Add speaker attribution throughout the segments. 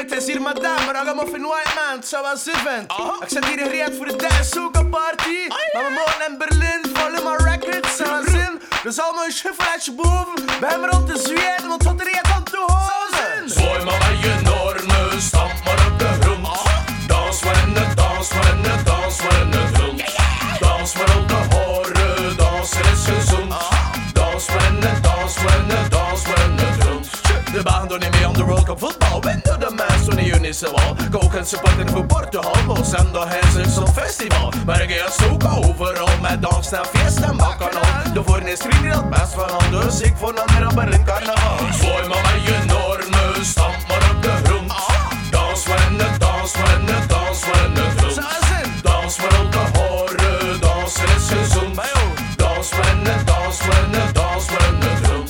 Speaker 1: het is hier madame, ragamuffin white man, het zou wel zuffen. Ik zit hier gereed voor de dance hookah party. Maar we mogen in Berlin, volume records, zou wel zin. Dus allemaal een schuffelaatje boven, bij hem rond de zweten, want wat er reed aan toe houden.
Speaker 2: Zwooi maar met je normen, stamp maar op de grond. Dans maar in de dans, maar in de dans, maar in de grond. Dans maar op de horen, dansen is gezond. Dans maar in de dans, maar in de dans, maar in de grond. De baan doen niet mee aan de World Cup voetbal. Ben door de mensen van de Unisewal. Koken supporten voor Portugal. Moos en de Hensers zo'n festival. Maar ik ga zoeken overal met dans en feest en bacchanal. De voorn is vrienden dat best van aan. Dus ik vond dan weer op Berlin carnaval. Zwooi maar met je normen, stamp maar op de grond. Dans maar in de dans, maar in de dans, maar in de grond. Dans maar op de horen, dansen is gezond. Dans maar in de dans, maar in de dans, maar in de grond.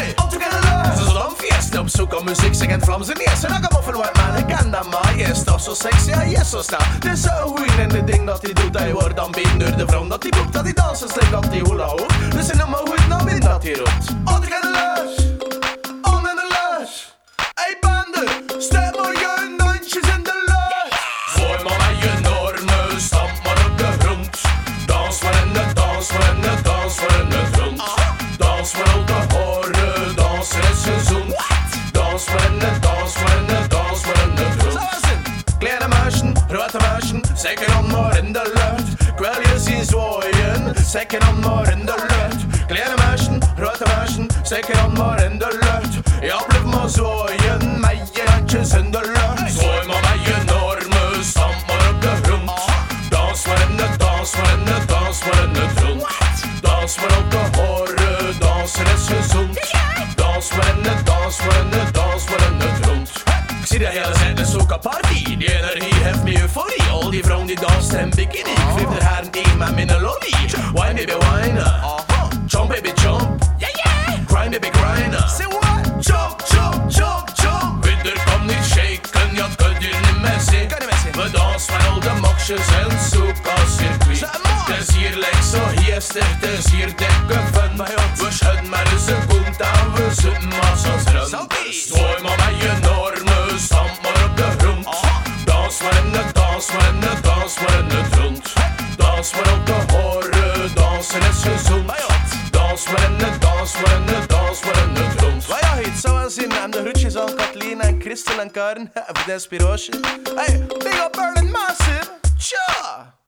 Speaker 2: Op zoek aan muziek, zingend Vlaams en eerst. En ragamuffin white man, ik ken dat maar. Je is toch zo sexy, ja, je is zo snel. Het is zo goed in het ding dat hij doet. Hij wordt dan been door de vrouw dat hij boekt. Dat hij dansen slik, dat hij hula hoort. Dus in hem maar goed naar binnen dat hij roept. On in de lush, on in de lush. Hey banden, steek maar je dansjes in de lush. Gooi maar met je normen, stamp maar op de grond. Dans maar in de dans, maar in de dans, maar in de grond. Dans maar op de horen, dansen is gezond. Dans maar in de dans, maar in de dans, maar in de grond. Kleine meisje, grote meisje, zeker dan maar in de lucht. Ik wil je zien zwaaien, zeker dan maar in de lucht. Kleine meisje, grote meisje, zeker dan maar in de lucht. Ja, blijf maar zwaaien, met je handjes in de lucht. Zwooi maar met je normen, stamp maar op de grond. Dans maar in de dans, maar in de dans, maar in de grond. Dans maar op de horen, dansen is gezond. Dans maar in de dans, maar in de dans, maar in de grond. Ik zie de hele tijd een soca party. Die energie heeft me euforie. Al die vrouwen die dansen in bikini. Ik geef er haar een met mijn lolly. Wine baby wine. Jump baby jump. Grind baby grind.
Speaker 1: Say what?
Speaker 2: Jump, jump, jump, jump. Winter kan niet shaken, ja, dat kun je niet meer zien. We dansen met al de mokjes en soca circuit. Het is hier lijkt zo geestig, het is hier dikke fun. We schudden maar een seconde en we zitten maar zoals run. Zwooi maar met je normen, stamp maar op de grond. Dans maar in de dans, maar in de dans, maar in de grond. Dans maar op de horen, dansen is gezond. Dans maar in de dans, maar in de dans, maar in de grond.
Speaker 1: Maar ja, het zou wel zien. En de groetjes aan Kathleen en Christel en Karen. Voor de inspiratie. Hey, big up Berlin Massive. Tja!